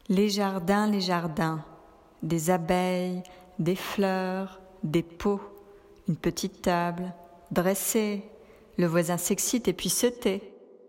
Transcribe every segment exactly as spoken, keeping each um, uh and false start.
Les jardins, les jardins, des abeilles, des fleurs, des pots, une petite table, dressée, le voisin s'excite et puis se tait.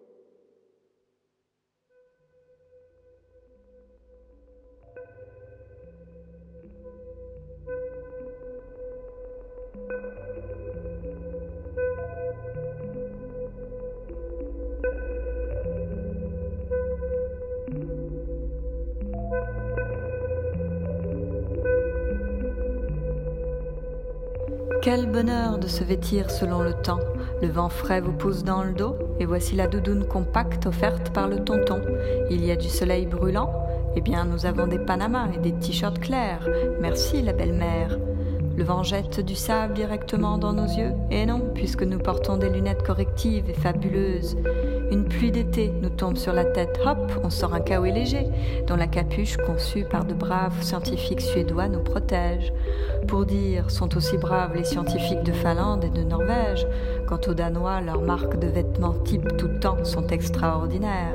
Quel bonheur de se vêtir selon le temps. Le vent frais vous pousse dans le dos, et voici la doudoune compacte offerte par le tonton. Il y a du soleil brûlant, eh bien nous avons des panamas et des t-shirts clairs. Merci la belle-mère. Le vent jette du sable directement dans nos yeux, et non, puisque nous portons des lunettes correctives et fabuleuses. Une pluie d'été nous tombe sur la tête, hop, on sort un kawaii léger, dont la capuche conçue par de braves scientifiques suédois nous protège. Pour dire, sont aussi braves les scientifiques de Finlande et de Norvège. Quant aux Danois, leurs marques de vêtements type tout temps sont extraordinaires.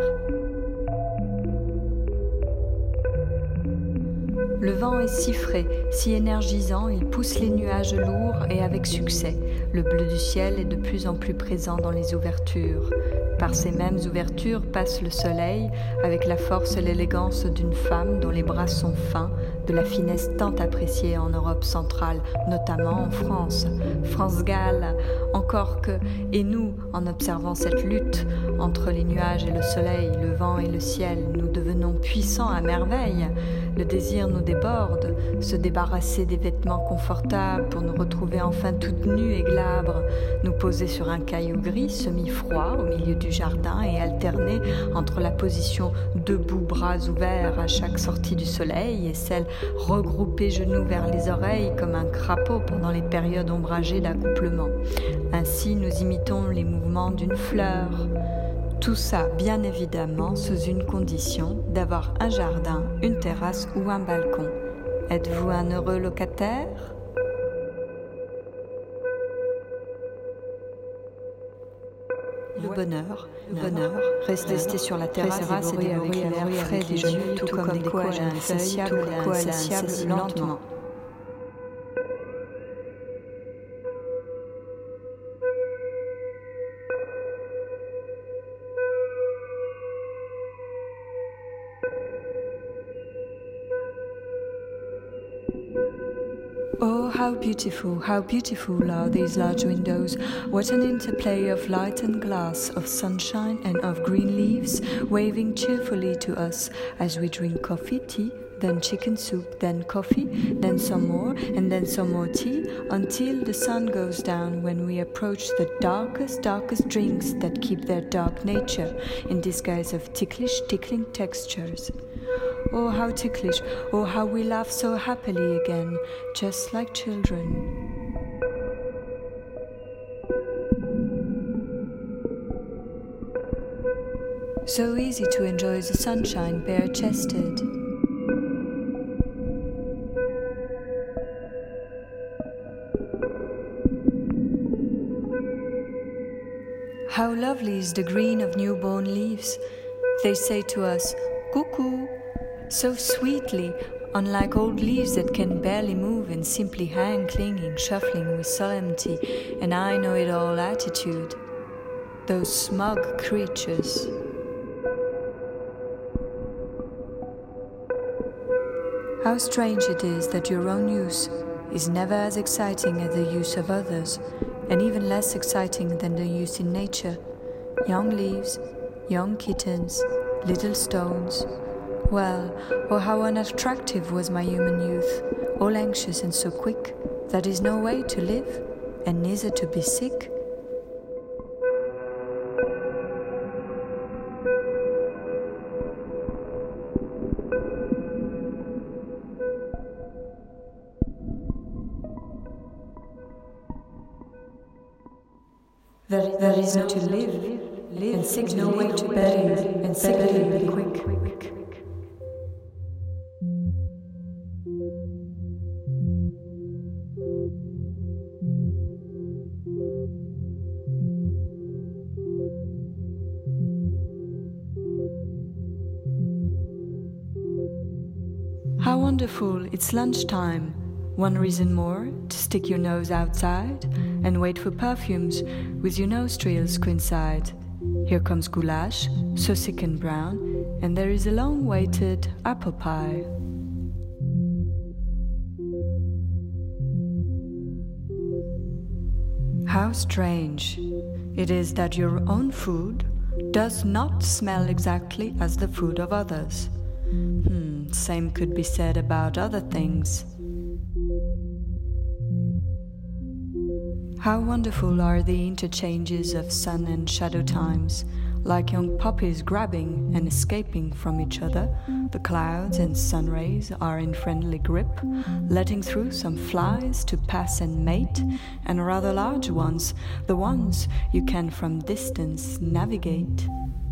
Le vent est si frais, si énergisant, il pousse les nuages lourds et avec succès. Le bleu du ciel est de plus en plus présent dans les ouvertures. Par ces mêmes ouvertures passe le soleil, avec la force et l'élégance d'une femme dont les bras sont fins, de la finesse tant appréciée en Europe centrale, notamment en France. France Galles, encore que, et nous, en observant cette lutte entre les nuages et le soleil, le vent et le ciel, nous devenons puissants à merveille. Le désir nous déborde, se débarrasser des vêtements confortables pour nous retrouver enfin toutes nues et glabres, nous poser sur un caillou gris semi-froid au milieu du jardin et alterner entre la position debout bras ouverts à chaque sortie du soleil et celle regroupée genoux vers les oreilles comme un crapaud pendant les périodes ombragées d'accouplement. Ainsi nous imitons les mouvements d'une fleur. Tout ça, bien évidemment, sous une condition d'avoir un jardin, une terrasse ou un balcon. Êtes-vous un heureux locataire ? Le bonheur, le bonheur, rester sur la terrasse et dévorer avec l'air frais des genoux, tout comme des koalas insatiables, insatiables lentement. Oh, how beautiful, how beautiful are these large windows. What an interplay of light and glass, of sunshine and of green leaves, waving cheerfully to us as we drink coffee, tea, then chicken soup, then coffee, then some more, and then some more tea, until the sun goes down when we approach the darkest, darkest drinks that keep their dark nature in disguise of ticklish, tickling textures. Oh, how ticklish, oh, how we laugh so happily again, just like children. So easy to enjoy the sunshine bare-chested. How lovely is the green of newborn leaves. They say to us, cuckoo, so sweetly, unlike old leaves that can barely move and simply hang, clinging, shuffling with solemnity, and I know it all attitude. Those smug creatures. How strange it is that your own use is never as exciting as the use of others, and even less exciting than the use in nature. Young leaves, young kittens, little stones. Well, oh how unattractive was my human youth, all anxious and so quick, that is no way to live, and neither to be sick. There, there is no to live, live, and sick no way to bury, and sick be quick. How wonderful, it's lunchtime. One reason more to stick your nose outside and wait for perfumes with your nostrils coincide. Here comes goulash, so thick and brown, and there is a long-awaited apple pie. How strange it is that your own food does not smell exactly as the food of others. Hmm, same could be said about other things. How wonderful are the interchanges of sun and shadow times, like young puppies grabbing and escaping from each other. The clouds and sun rays are in friendly grip, letting through some flies to pass and mate, and rather large ones, the ones you can from distance navigate.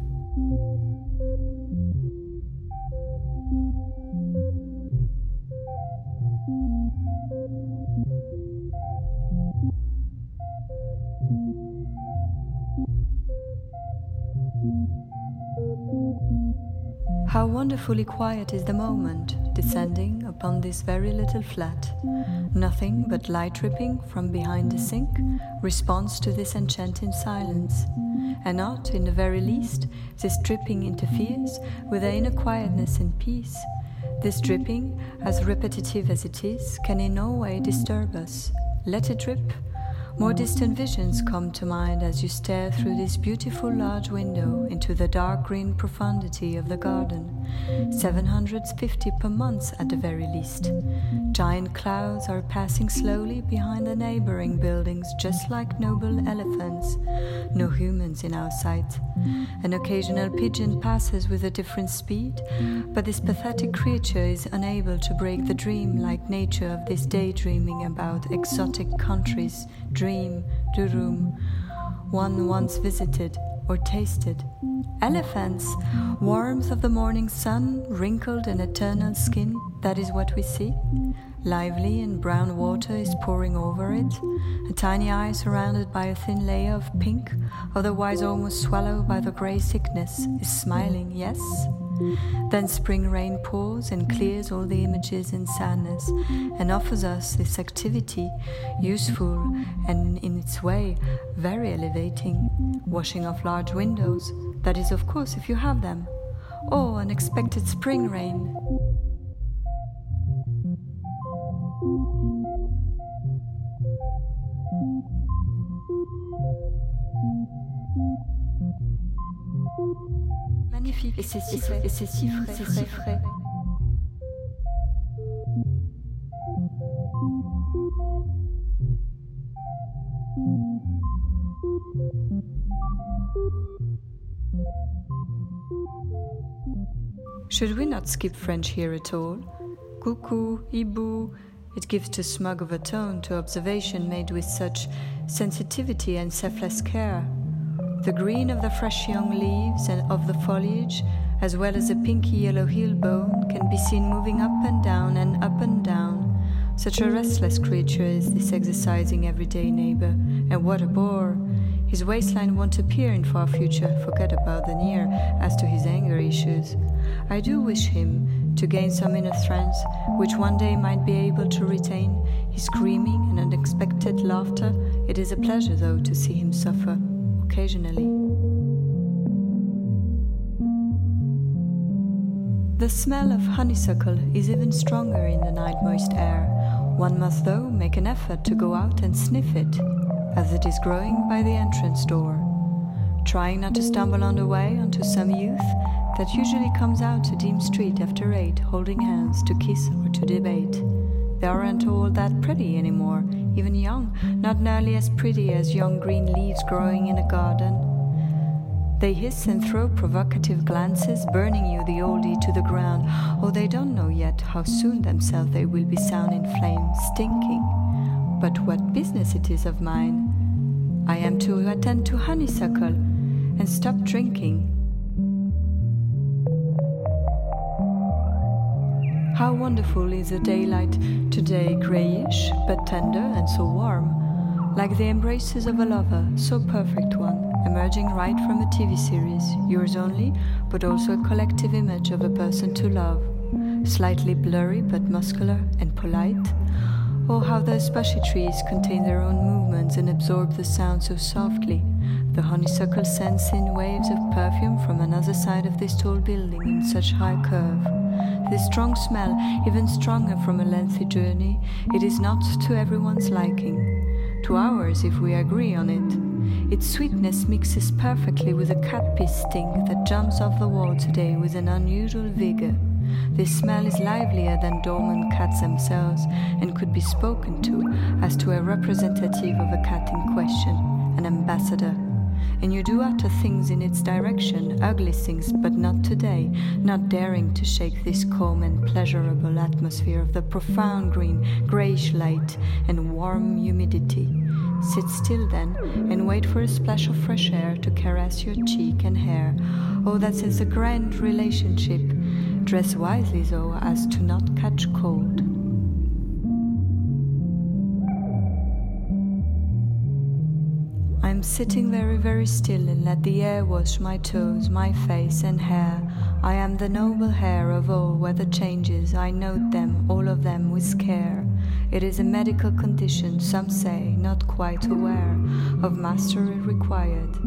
How wonderfully quiet is the moment, descending upon this very little flat. Nothing but light dripping from behind the sink responds to this enchanting silence. And not, in the very least, this dripping interferes with the inner quietness and peace. This dripping, as repetitive as it is, can in no way disturb us. Let it drip. More distant visions come to mind as you stare through this beautiful large window into the dark green profundity of the garden. seven hundred fifty per month at the very least. Giant clouds are passing slowly behind the neighboring buildings, just like noble elephants. No humans in our sight. An occasional pigeon passes with a different speed, but this pathetic creature is unable to break the dream-like nature of this daydreaming about exotic countries. Dream, the room one once visited or tasted. Elephants, warmth of the morning sun, wrinkled and eternal skin, that is what we see. Lively and brown water is pouring over it. A tiny eye surrounded by a thin layer of pink, otherwise almost swallowed by the grey thickness, is smiling, yes? Then spring rain pours and clears all the images in sadness and offers us this activity, useful and in its way very elevating, washing off large windows, that is of course if you have them. Oh, unexpected spring rain. Magnifique, et c'est si frais, et c'est si frais, c'est si frais. Should we not skip French here at all? Coucou, hibou. It gives too smug of a tone to observation made with such sensitivity and selfless care. The green of the fresh young leaves and of the foliage, as well as the pinky yellow heel bone, can be seen moving up and down and up and down. Such a restless creature is this exercising everyday neighbor, and what a bore! His waistline won't appear in far future, forget about the near, as to his anger issues. I do wish him to gain some inner strength, which one day might be able to retain his screaming and unexpected laughter. It is a pleasure, though, to see him suffer. Occasionally. The smell of honeysuckle is even stronger in the night moist air. One must, though, make an effort to go out and sniff it, as it is growing by the entrance door, trying not to stumble on the way onto some youth that usually comes out to Dean Street after eight, holding hands to kiss or to debate. They aren't all that pretty anymore, even young, not nearly as pretty as young green leaves growing in a garden. They hiss and throw provocative glances, burning you, the oldie, to the ground. Oh, they don't know yet how soon themselves they will be sound in flames, stinking. But what business it is of mine? I am to attend to honeysuckle and stop drinking. How wonderful is the daylight today, greyish, but tender and so warm, like the embraces of a lover, so perfect one, emerging right from a T V series, yours only, but also a collective image of a person to love. slightly blurry but muscular and polite. Oh, how those bushy trees contain their own movements and absorb the sound so softly. The honeysuckle sends in waves of perfume from another side of this tall building in such high curve. This strong smell, even stronger from a lengthy journey, it is not to everyone's liking. To ours, if we agree on it. Its sweetness mixes perfectly with a cat piss stink that jumps off the wall today with an unusual vigor. This smell is livelier than dormant cats themselves and could be spoken to as to a representative of a cat in question, an ambassador. And you do utter things in its direction, ugly things, but not today, not daring to shake this calm and pleasurable atmosphere of the profound green, greyish light and warm humidity. Sit still then, and wait for a splash of fresh air to caress your cheek and hair. Oh, that is a grand relationship. Dress wisely, though, as to not catch cold. I'm sitting very, very still and let the air wash my toes, my face and hair. I am the noble hair of all weather changes. I note them, all of them, with care. It is a medical condition, some say, not quite aware of mastery required.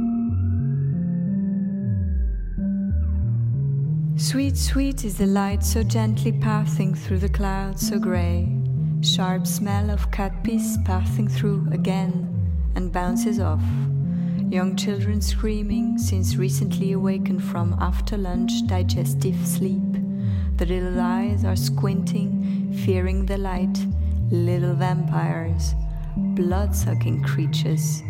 Sweet, sweet is the light so gently passing through the clouds so grey. Sharp smell of cat piss passing through again and bounces off. Young children screaming since recently awakened from after lunch digestive sleep. The little eyes are squinting, fearing the light. Little vampires, blood-sucking creatures.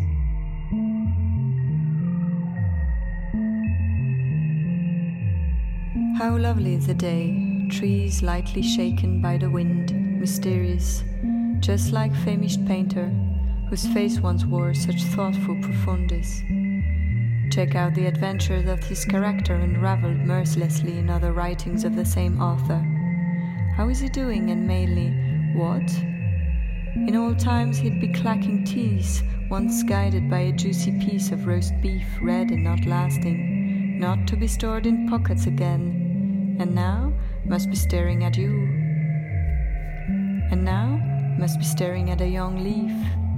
How lovely is the day, trees lightly shaken by the wind, mysterious, just like famished painter, whose face once wore such thoughtful profundis. Check out the adventures of his character unraveled mercilessly in other writings of the same author. How is he doing, and mainly, what? In old times he'd be clacking teeth, once guided by a juicy piece of roast beef, red and not lasting, not to be stored in pockets again, and now must be staring at you. And now must be staring at a young leaf.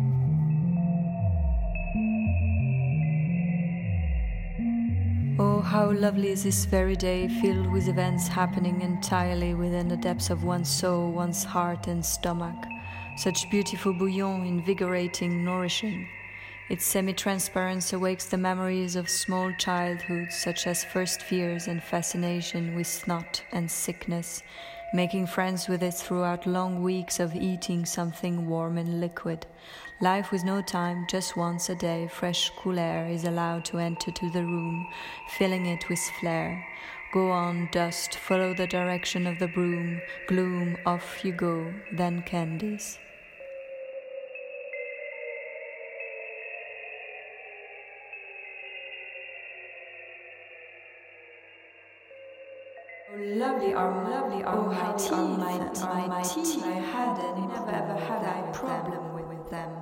Oh, how lovely is this very day, filled with events happening entirely within the depths of one's soul, one's heart and stomach. Such beautiful bouillon, invigorating, nourishing. Its semi-transparence awakes the memories of small childhood, such as first fears and fascination with snot and sickness, making friends with it throughout long weeks of eating something warm and liquid. Life with no time, just once a day, fresh, cool air is allowed to enter to the room, filling it with flair. Go on, dust, follow the direction of the broom, gloom, off you go, then candies. Oh, lovely are lovely are my teeth, my teeth. I had and never ever had a problem with them.